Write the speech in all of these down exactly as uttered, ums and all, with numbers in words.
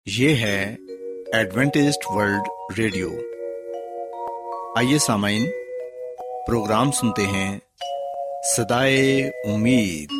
یہ ہے Adventist world radio. آئیے سامعین، پروگرام سنتے ہیں صدائے امید۔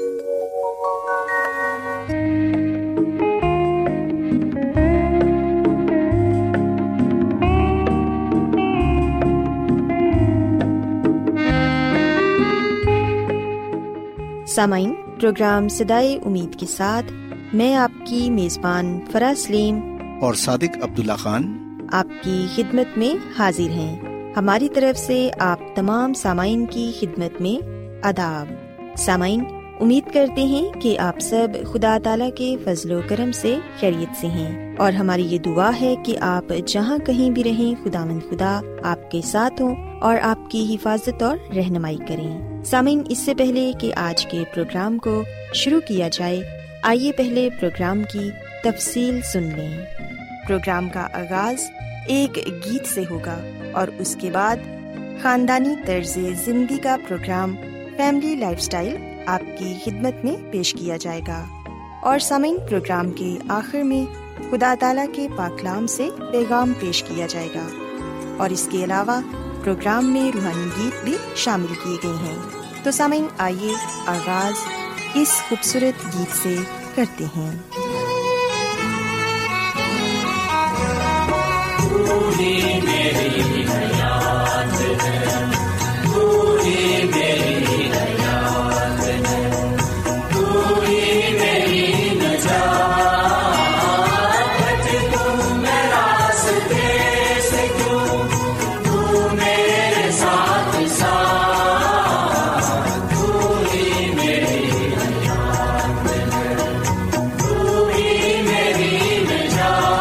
سامعین، پروگرام صدائے امید کے ساتھ میں آپ کی میزبان فرا سلیم اور صادق عبداللہ خان آپ کی خدمت میں حاضر ہیں۔ ہماری طرف سے آپ تمام سامعین کی خدمت میں آداب۔ سامعین، امید کرتے ہیں کہ آپ سب خدا تعالیٰ کے فضل و کرم سے خیریت سے ہیں، اور ہماری یہ دعا ہے کہ آپ جہاں کہیں بھی رہیں، خداوند خدا آپ کے ساتھ ہوں اور آپ کی حفاظت اور رہنمائی کریں۔ سامعین، اس سے پہلے کہ آج کے پروگرام کو شروع کیا جائے، آئیے پہلے پروگرام کی تفصیل سن لیں۔ پروگرام کا آغاز ایک گیت سے ہوگا اور اس کے بعد خاندانی طرز زندگی کا پروگرام فیملی لائف سٹائل آپ کی خدمت میں پیش کیا جائے گا، اور سامعین، پروگرام کے آخر میں خدا تعالیٰ کے پاک کلام سے پیغام پیش کیا جائے گا، اور اس کے علاوہ پروگرام میں روحانی گیت بھی شامل کیے گئے ہیں۔ تو سامعین، آئیے آغاز اس خوبصورت گیت سے کرتے ہیں۔ پوری میری حیات ہے، پوری میری حیات ہے، پوری میری نجات، تم میں راستے سے کیوں، تو میرے ساتھ ساتھ، پوری میری حیات ہے، پوری میری نجات،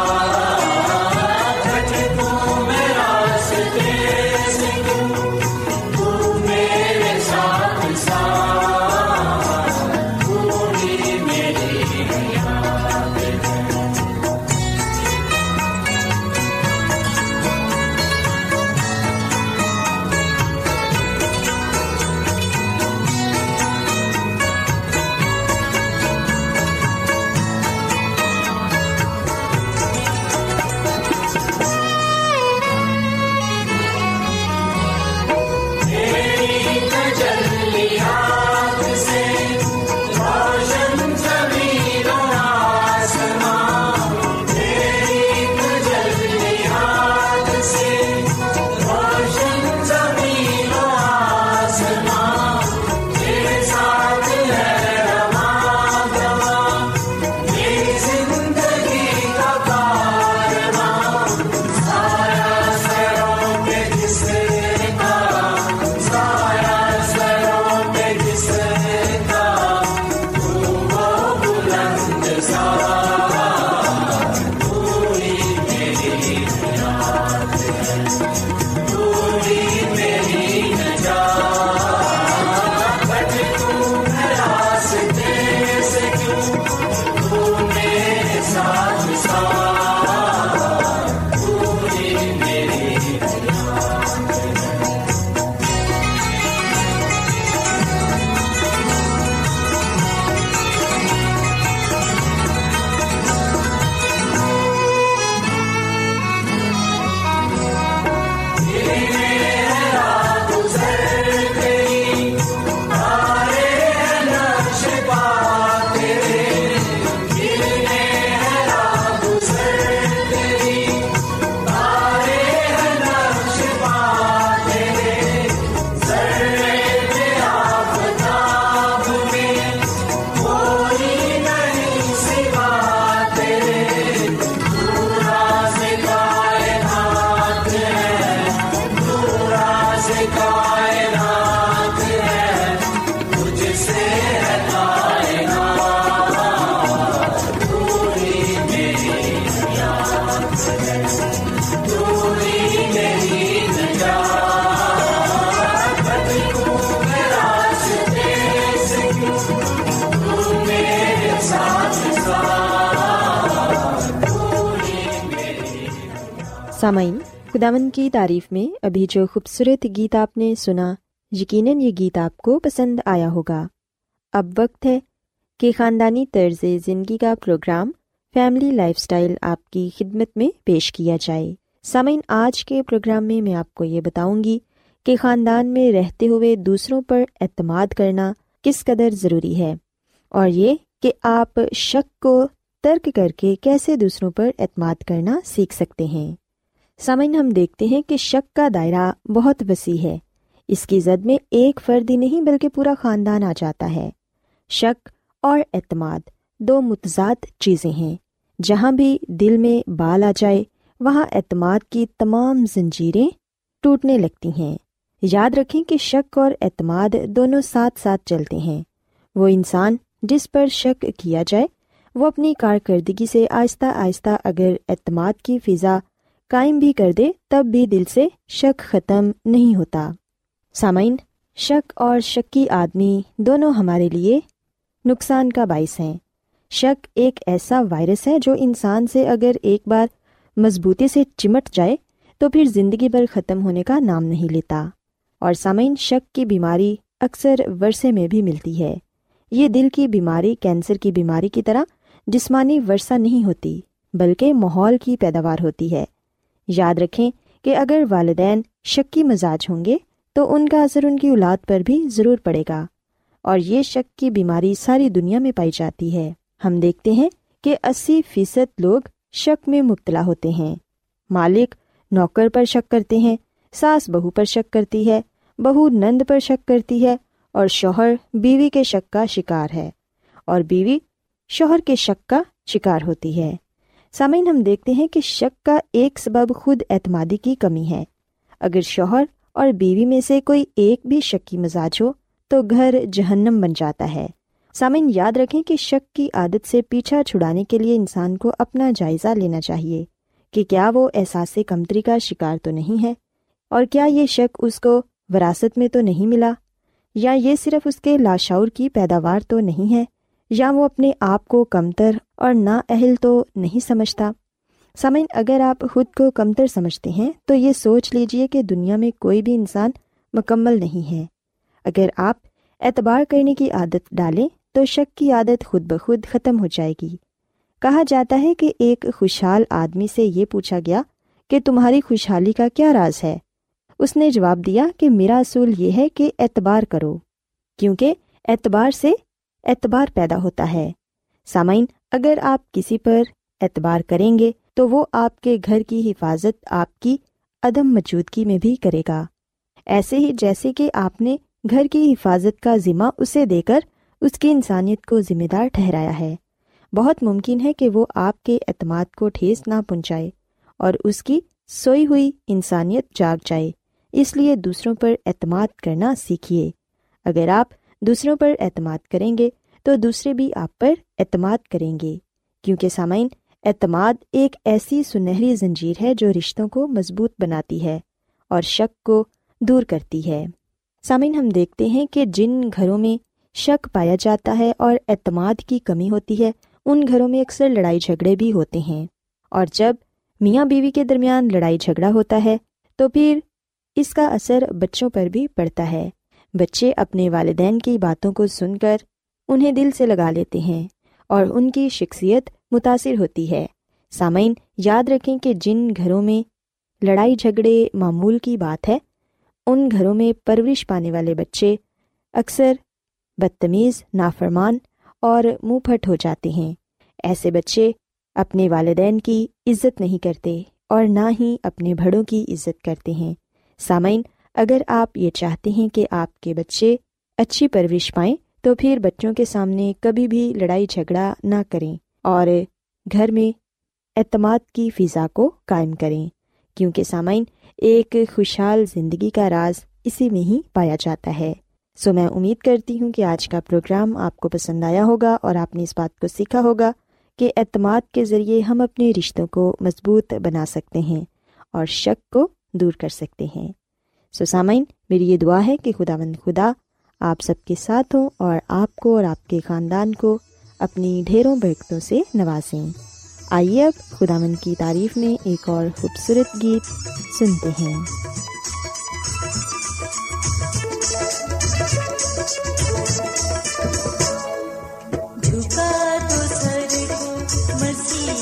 سامعین، خداوند کی تعریف میں ابھی جو خوبصورت گیت آپ نے سنا، یقیناً یہ گیت آپ کو پسند آیا ہوگا۔ اب وقت ہے کہ خاندانی طرز زندگی کا پروگرام فیملی لائف سٹائل آپ کی خدمت میں پیش کیا جائے۔ سامعین، آج کے پروگرام میں میں آپ کو یہ بتاؤں گی کہ خاندان میں رہتے ہوئے دوسروں پر اعتماد کرنا کس قدر ضروری ہے، اور یہ کہ آپ شک کو ترک کر کے کیسے دوسروں پر اعتماد کرنا سیکھ سکتے ہیں۔ سامعین، ہم دیکھتے ہیں کہ شک کا دائرہ بہت وسیع ہے۔ اس کی زد میں ایک فرد ہی نہیں بلکہ پورا خاندان آ جاتا ہے۔ شک اور اعتماد دو متضاد چیزیں ہیں۔ جہاں بھی دل میں بال آ جائے وہاں اعتماد کی تمام زنجیریں ٹوٹنے لگتی ہیں۔ یاد رکھیں کہ شک اور اعتماد دونوں ساتھ ساتھ چلتے ہیں۔ وہ انسان جس پر شک کیا جائے وہ اپنی کارکردگی سے آہستہ آہستہ اگر اعتماد کی فضا قائم بھی کر دے تب بھی دل سے شک ختم نہیں ہوتا۔ سامعین، شک اور شکی آدمی دونوں ہمارے لیے نقصان کا باعث ہیں۔ شک ایک ایسا وائرس ہے جو انسان سے اگر ایک بار مضبوطی سے چمٹ جائے تو پھر زندگی بھر ختم ہونے کا نام نہیں لیتا۔ اور سامعین، شک کی بیماری اکثر ورثے میں بھی ملتی ہے۔ یہ دل کی بیماری کینسر کی بیماری کی طرح جسمانی ورثہ نہیں ہوتی بلکہ ماحول کی پیداوار ہوتی ہے۔ یاد رکھیں کہ اگر والدین شکی مزاج ہوں گے تو ان کا اثر ان کی اولاد پر بھی ضرور پڑے گا، اور یہ شک کی بیماری ساری دنیا میں پائی جاتی ہے۔ ہم دیکھتے ہیں کہ اسی فیصد لوگ شک میں مبتلا ہوتے ہیں۔ مالک نوکر پر شک کرتے ہیں، ساس بہو پر شک کرتی ہے، بہو نند پر شک کرتی ہے، اور شوہر بیوی کے شک کا شکار ہے، اور بیوی شوہر کے شک کا شکار ہوتی ہے۔ سامعین، ہم دیکھتے ہیں کہ شک کا ایک سبب خود اعتمادی کی کمی ہے۔ اگر شوہر اور بیوی میں سے کوئی ایک بھی شکی مزاج ہو تو گھر جہنم بن جاتا ہے۔ سامعین، یاد رکھیں کہ شک کی عادت سے پیچھا چھڑانے کے لیے انسان کو اپنا جائزہ لینا چاہیے کہ کیا وہ احساس کمتری کا شکار تو نہیں ہے، اور کیا یہ شک اس کو وراثت میں تو نہیں ملا، یا یہ صرف اس کے لاشعور کی پیداوار تو نہیں ہے، یا وہ اپنے آپ کو کمتر اور نااہل تو نہیں سمجھتا۔ سامعین، اگر آپ خود کو کمتر سمجھتے ہیں تو یہ سوچ لیجئے کہ دنیا میں کوئی بھی انسان مکمل نہیں ہے۔ اگر آپ اعتبار کرنے کی عادت ڈالیں تو شک کی عادت خود بخود ختم ہو جائے گی۔ کہا جاتا ہے کہ ایک خوشحال آدمی سے یہ پوچھا گیا کہ تمہاری خوشحالی کا کیا راز ہے؟ اس نے جواب دیا کہ میرا اصول یہ ہے کہ اعتبار کرو، کیونکہ اعتبار سے اعتبار پیدا ہوتا ہے۔ سامعین، اگر آپ کسی پر اعتبار کریں گے تو وہ آپ کے گھر کی حفاظت آپ کی عدم موجودگی میں بھی کرے گا، ایسے ہی جیسے کہ آپ نے گھر کی حفاظت کا ذمہ اسے دے کر اس کی انسانیت کو ذمہ دار ٹھہرایا ہے۔ بہت ممکن ہے کہ وہ آپ کے اعتماد کو ٹھیس نہ پہنچائے اور اس کی سوئی ہوئی انسانیت جاگ جائے۔ اس لیے دوسروں پر اعتماد کرنا سیکھیے۔ اگر آپ دوسروں پر اعتماد کریں گے تو دوسرے بھی آپ پر اعتماد کریں گے، کیونکہ سامعین، اعتماد ایک ایسی سنہری زنجیر ہے جو رشتوں کو مضبوط بناتی ہے اور شک کو دور کرتی ہے۔ سامعین، ہم دیکھتے ہیں کہ جن گھروں میں شک پایا جاتا ہے اور اعتماد کی کمی ہوتی ہے ان گھروں میں اکثر لڑائی جھگڑے بھی ہوتے ہیں، اور جب میاں بیوی کے درمیان لڑائی جھگڑا ہوتا ہے تو پھر اس کا اثر بچوں پر بھی پڑتا ہے۔ بچے اپنے والدین کی باتوں کو سن کر انہیں دل سے لگا لیتے ہیں اور ان کی شخصیت متاثر ہوتی ہے۔ سامعین، یاد رکھیں کہ جن گھروں میں لڑائی جھگڑے معمول کی بات ہے ان گھروں میں پرورش پانے والے بچے اکثر بدتمیز، نافرمان اور منہ پھٹ ہو جاتے ہیں۔ ایسے بچے اپنے والدین کی عزت نہیں کرتے اور نہ ہی اپنے بڑوں کی عزت کرتے ہیں۔ سامعین، اگر آپ یہ چاہتے ہیں کہ آپ کے بچے اچھی پرورش پائیں تو پھر بچوں کے سامنے کبھی بھی لڑائی جھگڑا نہ کریں اور گھر میں اعتماد کی فضا کو قائم کریں، کیونکہ سامعین، ایک خوشحال زندگی کا راز اسی میں ہی پایا جاتا ہے۔ سو میں امید کرتی ہوں کہ آج کا پروگرام آپ کو پسند آیا ہوگا اور آپ نے اس بات کو سیکھا ہوگا کہ اعتماد کے ذریعے ہم اپنے رشتوں کو مضبوط بنا سکتے ہیں اور شک کو دور کر سکتے ہیں۔ سو سامعین، میری یہ دعا ہے کہ خداوند خدا آپ سب کے ساتھ ہوں اور آپ کو اور آپ کے خاندان کو اپنی ڈھیروں برکتوں سے نوازیں۔ آئیے اب خداوند کی تعریف میں ایک اور خوبصورت گیت سنتے ہیں۔ جھکا دو سر کو مسیح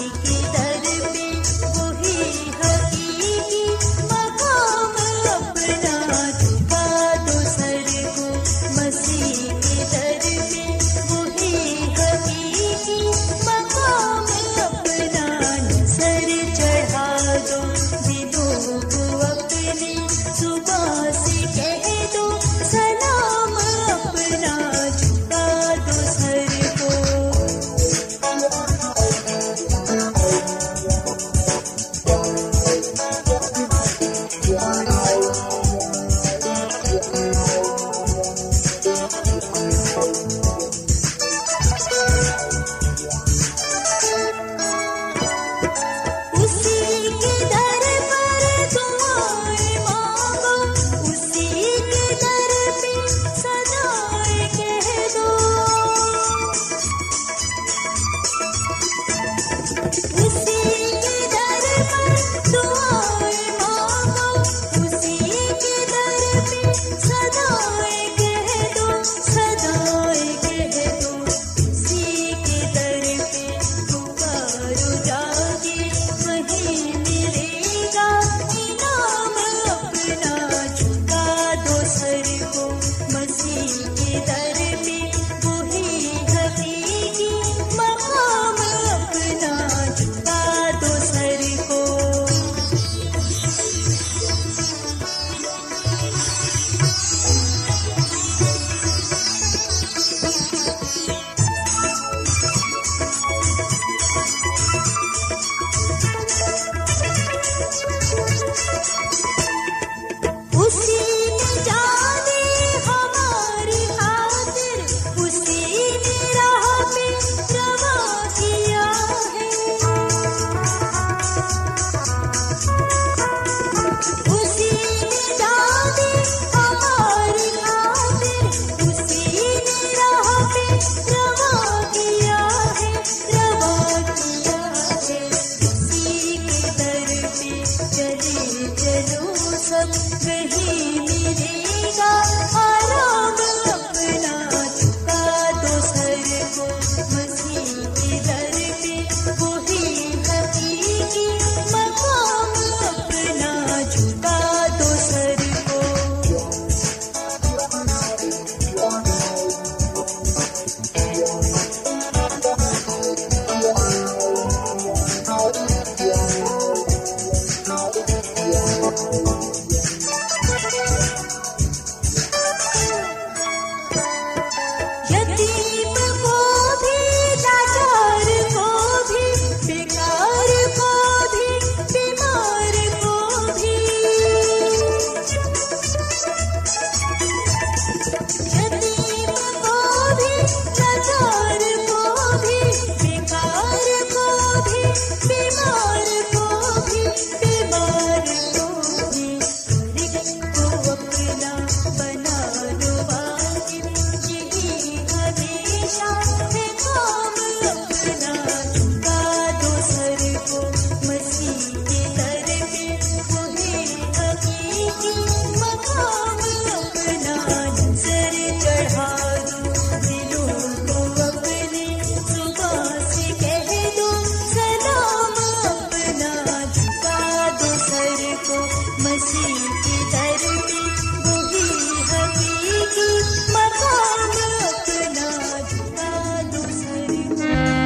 بیمار کو بھی بیمار کو بھی ہر ایک کو اپنا بنا لو واقف، یہی ہمیشہ ہے کام اپنا، جھکا دو سر کو مسیح کے در پہ، وہی حقیقی مقام اپنا، نظر چڑھا دو دلوں کو اپنے، زبان سے کہہ دو سلام اپنا، جھکا دو سر کو مسیح کے در پہ، وہی حقیقی مقام اپنا، جھکا دو سر کو۔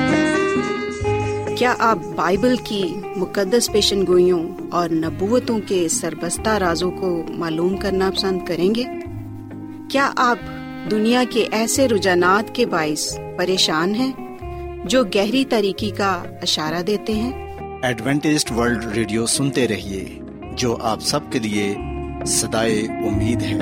کیا آپ بائبل کی مقدس پیشن گوئیوں اور نبوتوں کے سربستہ رازوں کو معلوم کرنا پسند کریں گے؟ کیا آپ دنیا کے ایسے رجحانات کے باعث پریشان ہیں جو گہری تاریکی کا اشارہ دیتے ہیں؟ ایڈوینٹسٹ ورلڈ ریڈیو سنتے رہیے، جو آپ سب کے لیے صدائے امید ہے۔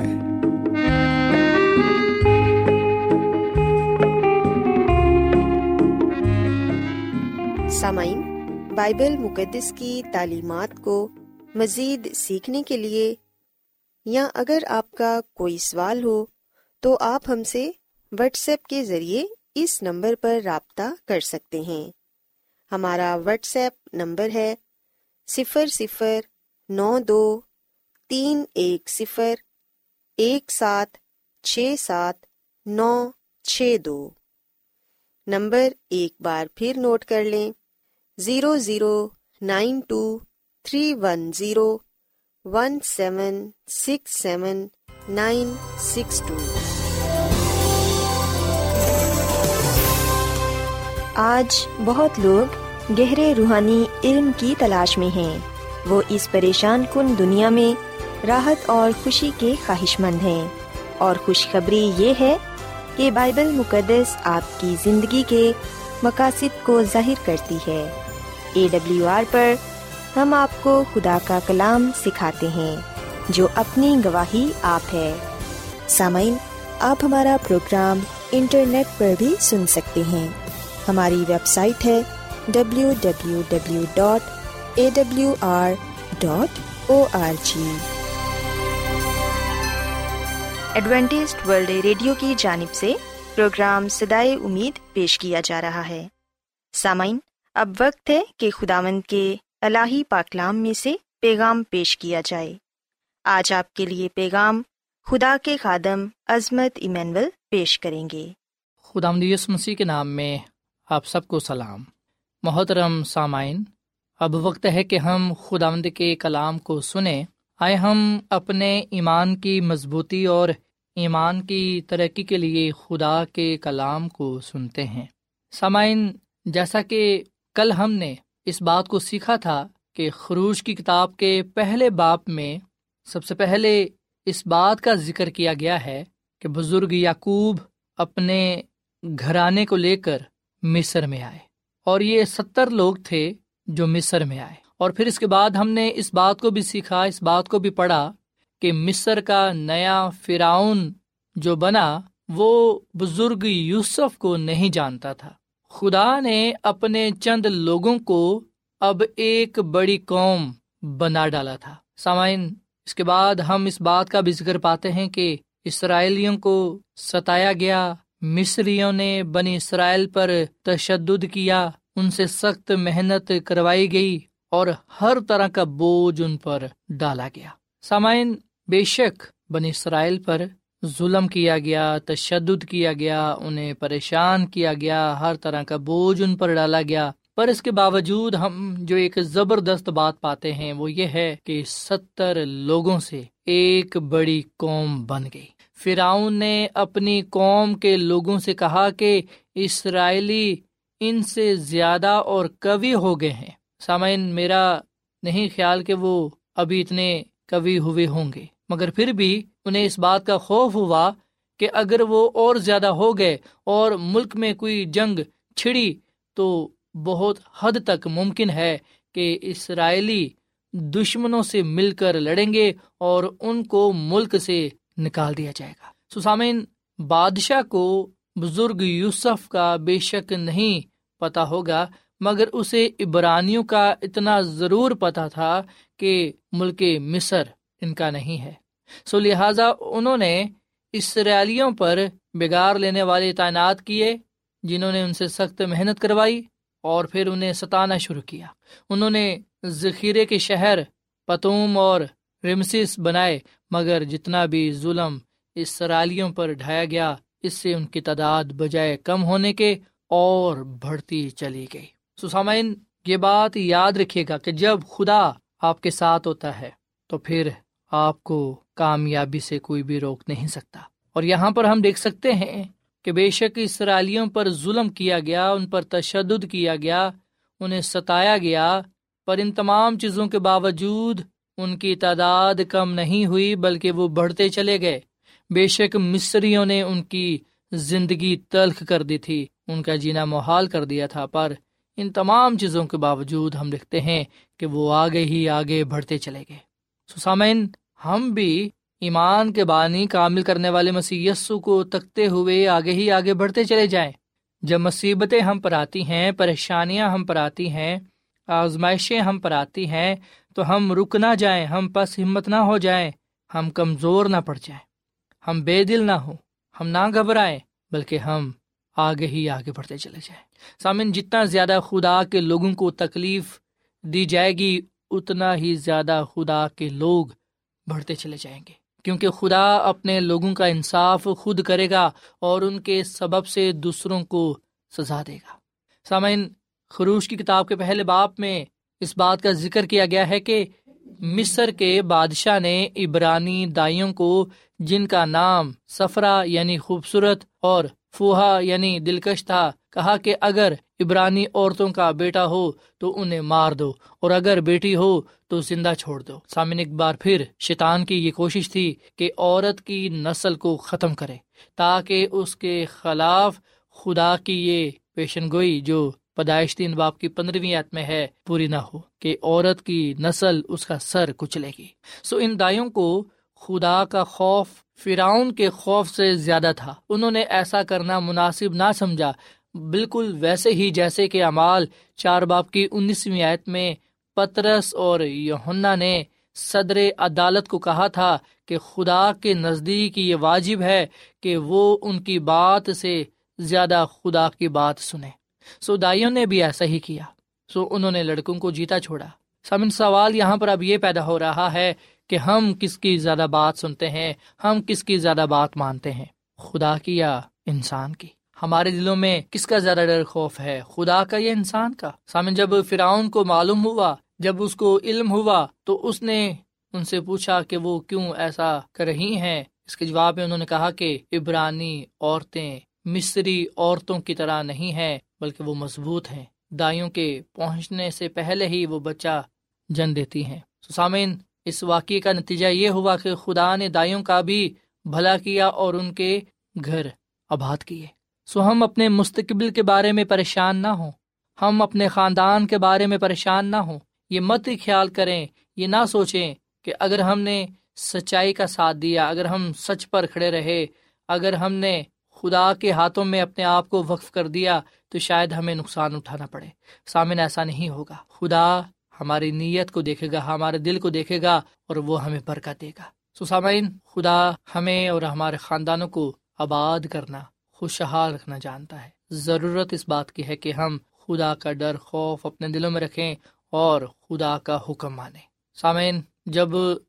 سامعین، بائبل مقدس کی تعلیمات کو مزید سیکھنے کے لیے یا اگر آپ کا کوئی سوال ہو تو آپ ہم سے واٹس ایپ کے ذریعے اس نمبر پر رابطہ کر سکتے ہیں۔ ہمارا واٹس ایپ نمبر ہے صفر صفر نو دو تین ایک صفر ایک سات چھ سات نو چھ دو۔ نمبر ایک بار پھر نوٹ کر لیں، zero zero nine two three one zero one seven six seven nine six two. آج بہت لوگ گہرے روحانی علم کی تلاش میں ہیں۔ وہ اس پریشان کن دنیا میں راحت اور خوشی کے خواہش مند ہیں، اور خوشخبری یہ ہے کہ بائبل مقدس آپ کی زندگی کے مقاصد کو ظاہر کرتی ہے۔ اے ڈبلیو آر پر ہم آپ کو خدا کا کلام سکھاتے ہیں جو اپنی گواہی آپ ہے۔ سامعین، آپ ہمارا پروگرام انٹرنیٹ پر بھی سن سکتے ہیں۔ ہماری ویب سائٹ ہے W W W dot A W R dot O R G. Adventist world radio کی جانب سے پروگرام صدائے امید پیش کیا جا رہا ہے۔ سامعین، اب وقت ہے کہ خداوند کے الہی پاکلام میں سے پیغام پیش کیا جائے۔ آج آپ کے لیے پیغام خدا کے خادم عظمت ایمینول پیش کریں گے۔ خداوند یسوع مسیح کے نام میں آپ سب کو سلام۔ محترم سامعین، اب وقت ہے کہ ہم خداوند کے کلام کو سنیں۔ آئے ہم اپنے ایمان کی مضبوطی اور ایمان کی ترقی کے لیے خدا کے کلام کو سنتے ہیں۔ سامعین، جیسا کہ کل ہم نے اس بات کو سیکھا تھا کہ خروج کی کتاب کے پہلے باب میں سب سے پہلے اس بات کا ذکر کیا گیا ہے کہ بزرگ یعقوب اپنے گھرانے کو لے کر مصر میں آئے، اور یہ ستر لوگ تھے جو مصر میں آئے۔ اور پھر اس کے بعد ہم نے اس بات کو بھی سیکھا، اس بات کو بھی پڑھا کہ مصر کا نیا فرعون جو بنا وہ بزرگ یوسف کو نہیں جانتا تھا۔ خدا نے اپنے چند لوگوں کو اب ایک بڑی قوم بنا ڈالا تھا۔ سامعین، اس کے بعد ہم اس بات کا بھی ذکر پاتے ہیں کہ اسرائیلیوں کو ستایا گیا، مصریوں نے بنی اسرائیل پر تشدد کیا، ان سے سخت محنت کروائی گئی اور ہر طرح کا بوجھ ان پر ڈالا گیا۔ سامعین، بے شک بنی اسرائیل پر ظلم کیا گیا، تشدد کیا گیا، انہیں پریشان کیا گیا، ہر طرح کا بوجھ ان پر ڈالا گیا، پر اس کے باوجود ہم جو ایک زبردست بات پاتے ہیں وہ یہ ہے کہ ستر لوگوں سے ایک بڑی قوم بن گئی۔ فرعون نے اپنی قوم کے لوگوں سے کہا کہ اسرائیلی ان سے زیادہ اور قوی ہو گئے ہیں۔ سامعین، میرا نہیں خیال کہ وہ ابھی اتنے قوی ہوئے ہوں گے، مگر پھر بھی انہیں اس بات کا خوف ہوا کہ اگر وہ اور زیادہ ہو گئے اور ملک میں کوئی جنگ چھڑی تو بہت حد تک ممکن ہے کہ اسرائیلی دشمنوں سے مل کر لڑیں گے اور ان کو ملک سے نکال دیا جائے گا۔ سو سامعین، بادشاہ کو بزرگ یوسف کا بے شک نہیں پتا ہوگا، مگر اسے عبرانیوں کا اتنا ضرور پتہ تھا کہ ملک مصر ان کا نہیں ہے، سو لہٰذا انہوں نے اسرائیلیوں پر بگاڑ لینے والے تعینات کیے، جنہوں نے ان سے سخت محنت کروائی اور پھر انہیں ستانا شروع کیا۔ انہوں نے ذخیرے کے شہر پتوم اور رمسیس بنائے، مگر جتنا بھی ظلم اسرائیلیوں پر ڈھایا گیا، اس سے ان کی تعداد بجائے کم ہونے کے اور بڑھتی چلی گئی۔ سو سامعین، یہ بات یاد رکھیے گا کہ جب خدا آپ کے ساتھ ہوتا ہے تو پھر آپ کو کامیابی سے کوئی بھی روک نہیں سکتا۔ اور یہاں پر ہم دیکھ سکتے ہیں کہ بے شک اسرائیلیوں پر ظلم کیا گیا، ان پر تشدد کیا گیا، انہیں ستایا گیا، پر ان تمام چیزوں کے باوجود ان کی تعداد کم نہیں ہوئی بلکہ وہ بڑھتے چلے گئے۔ بے شک مصریوں نے ان کی زندگی تلخ کر دی تھی، ان کا جینا محال کر دیا تھا، پر ان تمام چیزوں کے باوجود ہم دیکھتے ہیں کہ وہ آگے ہی آگے بڑھتے چلے گئے۔ سو سامعین، ہم بھی ایمان کے بانی کامل کرنے والے مسیح یسوع کو تکتے ہوئے آگے ہی آگے بڑھتے چلے جائیں۔ جب مصیبتیں ہم پر آتی ہیں، پریشانیاں ہم پر آتی ہیں، آزمائشیں ہم پر آتی ہیں، تو ہم رک نہ جائیں، ہم پس ہمت نہ ہو جائیں، ہم کمزور نہ پڑ جائیں، ہم بے دل نہ ہوں، ہم نہ گھبرائیں، بلکہ ہم آگے ہی آگے بڑھتے چلے جائیں۔ سامن، جتنا زیادہ خدا کے لوگوں کو تکلیف دی جائے گی، اتنا ہی زیادہ خدا کے لوگ بڑھتے چلے جائیں گے، کیونکہ خدا اپنے لوگوں کا انصاف خود کرے گا اور ان کے سبب سے دوسروں کو سزا دے گا۔ سامعین، خروج کی کتاب کے پہلے باب میں اس بات کا ذکر کیا گیا ہے کہ مصر کے بادشاہ نے عبرانی دائیوں کو، جن کا نام سفرا یعنی خوبصورت اور فوہا یعنی دلکش تھا، کہا کہ اگر عبرانی عورتوں کا بیٹا ہو تو انہیں مار دو، اور اگر بیٹی ہو تو زندہ چھوڑ دو۔ سامنے ایک بار پھر شیطان کی یہ کوشش تھی کہ عورت کی نسل کو ختم کرے، تاکہ اس کے خلاف خدا کی یہ پیشن گوئی جو پیدائش تین باب کی پندرہویں آیت میں ہے پوری نہ ہو کہ عورت کی نسل اس کا سر کچلے گی۔ سو ان دائیوں کو خدا کا خوف فرعون کے خوف سے زیادہ تھا۔ انہوں نے ایسا کرنا مناسب نہ سمجھا، بالکل ویسے ہی جیسے کہ اعمال چار باب کی انیسویں آیت میں پترس اور یوحنا نے صدر عدالت کو کہا تھا کہ خدا کے نزدیک یہ واجب ہے کہ وہ ان کی بات سے زیادہ خدا کی بات سنے۔ سو دائیوں نے بھی ایسا ہی کیا، سو انہوں نے لڑکوں کو جیتا چھوڑا۔ سامن، سوال یہاں پر اب یہ پیدا ہو رہا ہے کہ ہم کس کی زیادہ بات سنتے ہیں، ہم کس کی زیادہ بات مانتے ہیں، خدا کی یا انسان کی؟ ہمارے دلوں میں کس کا زیادہ ڈر خوف ہے، خدا کا یا انسان کا؟ سامن، جب فرعون کو معلوم ہوا، جب اس کو علم ہوا، تو اس نے ان سے پوچھا کہ وہ کیوں ایسا کر رہی ہیں۔ اس کے جواب میں انہوں نے کہا کہ عبرانی عورتیں مصری عورتوں کی طرح نہیں ہیں، بلکہ وہ مضبوط ہیں، دائیوں کے پہنچنے سے پہلے ہی وہ بچہ جن دیتی ہیں۔ سو سامعین، اس واقعے کا نتیجہ یہ ہوا کہ خدا نے دائیوں کا بھی بھلا کیا اور ان کے گھر آباد کیے۔ سو ہم اپنے مستقبل کے بارے میں پریشان نہ ہوں، ہم اپنے خاندان کے بارے میں پریشان نہ ہوں۔ یہ مت خیال کریں، یہ نہ سوچیں کہ اگر ہم نے سچائی کا ساتھ دیا، اگر ہم سچ پر کھڑے رہے، اگر ہم نے خدا کے ہاتھوں میں اپنے آپ کو وقف کر دیا تو شاید ہمیں نقصان اٹھانا پڑے۔ سامن، ایسا نہیں ہوگا۔ خدا ہماری نیت کو دیکھے گا، ہمارے دل کو دیکھے گا اور وہ ہمیں برکت دے گا۔ سو سامعین، خدا ہمیں اور ہمارے خاندانوں کو آباد کرنا، خوشحال رکھنا جانتا ہے۔ ضرورت اس بات کی ہے کہ ہم خدا کا ڈر خوف اپنے دلوں میں رکھیں اور خدا کا حکم مانیں۔ سامعین، جب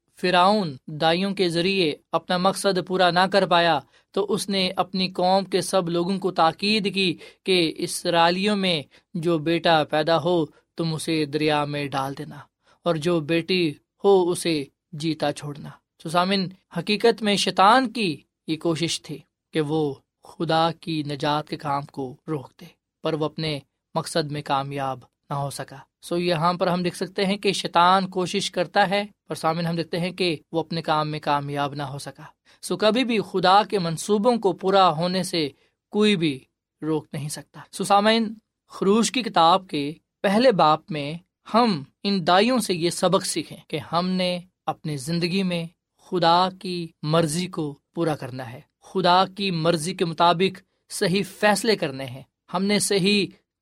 فرعون دائیوں کے ذریعے اپنا مقصد پورا نہ کر پایا تو اس نے اپنی قوم کے سب لوگوں کو تاکید کی کہ اسرائیلیوں میں جو بیٹا پیدا ہو تم اسے دریا میں ڈال دینا، اور جو بیٹی ہو اسے جیتا چھوڑنا۔ تو سامن، حقیقت میں شیطان کی یہ کوشش تھی کہ وہ خدا کی نجات کے کام کو روک دے، پر وہ اپنے مقصد میں کامیاب نہ ہو سکا۔ سو یہاں پر ہم دیکھ سکتے ہیں کہ شیطان کوشش کرتا ہے، پر سامن ہم دیکھتے ہیں کہ وہ اپنے کام میں کامیاب نہ ہو سکا۔ سو کبھی بھی خدا کے منصوبوں کو پورا ہونے سے کوئی بھی روک نہیں سکتا۔ سو سامعین، خروج کی کتاب کے پہلے باب میں ہم ان دائیوں سے یہ سبق سیکھیں کہ ہم نے اپنی زندگی میں خدا کی مرضی کو پورا کرنا ہے، خدا کی مرضی کے مطابق صحیح فیصلے کرنے ہیں، ہم نے صحیح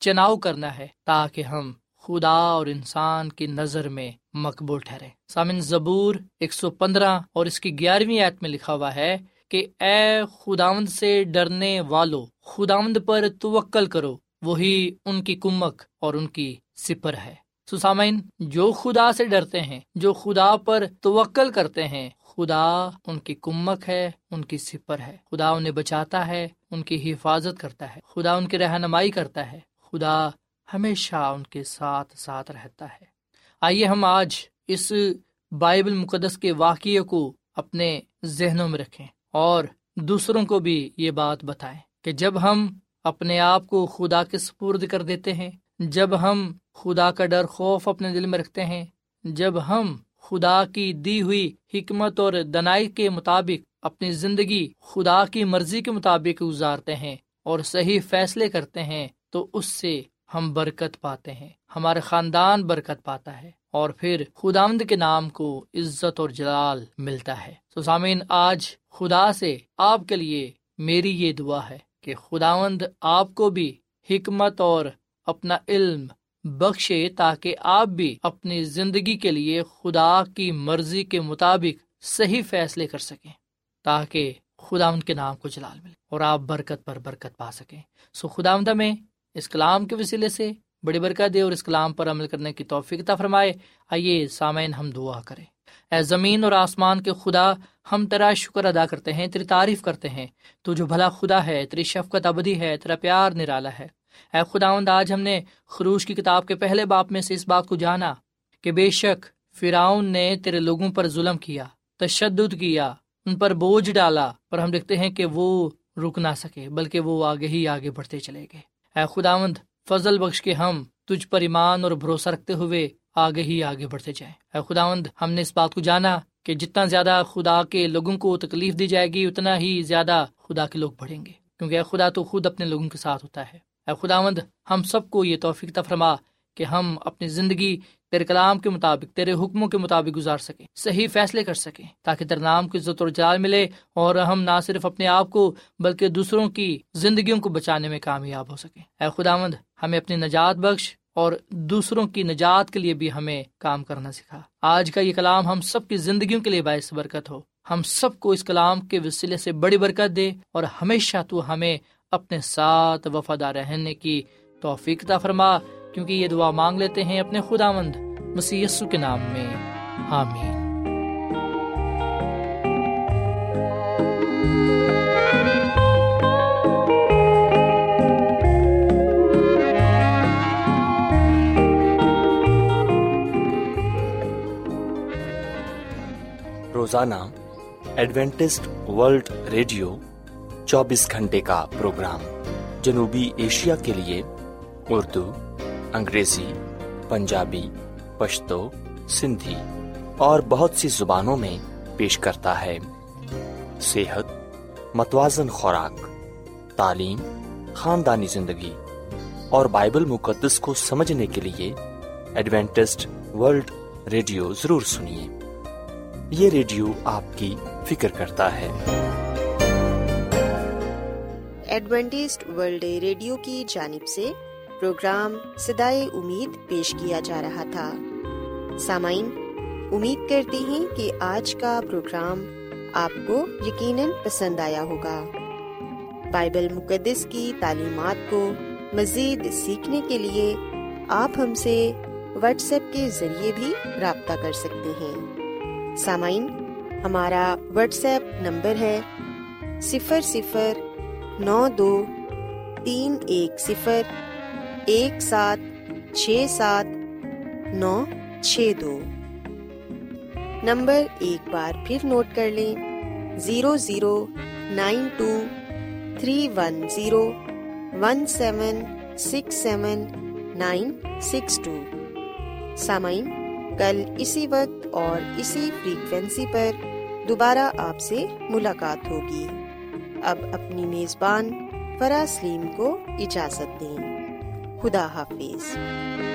چناؤ کرنا ہے تاکہ ہم خدا اور انسان کی نظر میں مقبول ٹھہرے۔ سامن زبور ایک سو پندرہ اور اس کی گیارہویں آیت میں لکھا ہوا ہے کہ اے خداوند سے ڈرنے والو، خداوند پر توکل کرو، وہی ان کی کمک اور ان کی سپر ہے۔ سو سامعین، جو خدا سے ڈرتے ہیں، جو خدا پر توکل کرتے ہیں، خدا ان کی کمک ہے، ان کی سپر ہے۔ خدا انہیں بچاتا ہے، ان کی حفاظت کرتا ہے، خدا ان کی رہنمائی کرتا ہے، خدا ہمیشہ ان کے ساتھ ساتھ رہتا ہے۔ آئیے ہم آج اس بائبل مقدس کے واقعے کو اپنے ذہنوں میں رکھیں اور دوسروں کو بھی یہ بات بتائیں کہ جب ہم اپنے آپ کو خدا کے سپرد کر دیتے ہیں، جب ہم خدا کا ڈر خوف اپنے دل میں رکھتے ہیں، جب ہم خدا کی دی ہوئی حکمت اور دانائی کے مطابق اپنی زندگی خدا کی مرضی کے مطابق گزارتے ہیں اور صحیح فیصلے کرتے ہیں، تو اس سے ہم برکت پاتے ہیں، ہمارا خاندان برکت پاتا ہے اور پھر خداوند کے نام کو عزت اور جلال ملتا ہے۔ تو سامعین، آج خدا سے آپ کے لیے میری یہ دعا ہے کہ خداوند آپ کو بھی حکمت اور اپنا علم بخشے تاکہ آپ بھی اپنی زندگی کے لیے خدا کی مرضی کے مطابق صحیح فیصلے کر سکیں، تاکہ خداوند کے نام کو جلال ملے اور آپ برکت پر برکت پا سکیں۔ سو خداوند ہمیں اس کلام کے وسیلے سے بڑی برکت دے اور اس کلام پر عمل کرنے کی توفیق عطا فرمائے۔ آئیے سامعین، ہم دعا کریں۔ اے زمین اور آسمان کے خدا، ہم تیرا شکر ادا کرتے ہیں، تیری تعریف کرتے ہیں۔ تو جو بھلا خدا ہے، تیری شفقت ابدی ہے، تیرا پیار نرالا ہے۔ اے خداوند، آج ہم نے خروج کی کتاب کے پہلے باب میں سے اس بات کو جانا کہ بے شک فرعون نے تیرے لوگوں پر ظلم کیا، تشدد کیا، ان پر بوجھ ڈالا، پر ہم دیکھتے ہیں کہ وہ رک نہ سکے بلکہ وہ آگے ہی آگے بڑھتے چلے گئے۔ اے خداوند، فضل بخش کے ہم تجھ پر ایمان اور بھروسہ رکھتے ہوئے آگے ہی آگے بڑھتے جائیں۔ اے خداوند، ہم نے اس بات کو جانا کہ جتنا زیادہ خدا کے لوگوں کو تکلیف دی جائے گی، اتنا ہی زیادہ خدا کے لوگ بڑھیں گے، کیونکہ اے خدا تو خود اپنے لوگوں کے ساتھ ہوتا ہے۔ اے خداوند، ہم سب کو یہ توفیق عطا فرما کہ ہم اپنی زندگی تیرے کلام کے مطابق، تیرے حکموں کے مطابق گزار سکیں، صحیح فیصلے کر سکیں، تاکہ تیرے نام کی عزت اور جلال ملے اور ہم نہ صرف اپنے آپ کو بلکہ دوسروں کی زندگیوں کو بچانے میں کامیاب ہو سکیں۔ اے خداوند، ہمیں اپنی نجات بخش اور دوسروں کی نجات کے لیے بھی ہمیں کام کرنا سکھا۔ آج کا یہ کلام ہم سب کی زندگیوں کے لیے باعث برکت ہو۔ ہم سب کو اس کلام کے وسیلے سے بڑی برکت دے اور ہمیشہ تو ہمیں اپنے ساتھ وفادار رہنے کی توفیق عطا فرما، کیونکہ یہ دعا مانگ لیتے ہیں اپنے خداوند مسیح یسوع کے نام میں، آمین۔ روزانہ ایڈوینٹسٹ ورلڈ ریڈیو چوبیس گھنٹے کا پروگرام جنوبی ایشیا کے لیے اردو، انگریزی، پنجابی، پشتو، سندھی اور بہت سی زبانوں میں پیش کرتا ہے۔ صحت، متوازن خوراک، تعلیم، خاندانی زندگی اور بائبل مقدس کو سمجھنے کے لیے ایڈوینٹسٹ ورلڈ ریڈیو ضرور سنیے۔ یہ ریڈیو آپ کی فکر کرتا ہے۔ ایڈوینٹسٹ ورلڈ ریڈیو کی جانب سے پروگرام صدائے امید پیش کیا جا رہا تھا۔ سامعین، امید کرتے ہیں کہ آج کا پروگرام آپ کو یقیناً پسند آیا ہوگا۔ بائبل مقدس کی تعلیمات کو مزید سیکھنے کے لیے آپ ہم سے واٹس ایپ کے ذریعے بھی رابطہ کر سکتے ہیں۔ سامعین، ہمارا واٹس ایپ نمبر ہے صفر صفر نو دو تین ایک صفر ایک سات چھ سات نو چھ دو۔ نمبر ایک بار پھر نوٹ کر لیں، zero zero nine two three one zero one seven six seven nine six two. سامعین، کل اسی وقت اور اسی فریکوینسی پر دوبارہ آپ سے ملاقات ہوگی۔ اب اپنی میزبان فرا سلیم کو اجازت دیں۔ خدا حافظ۔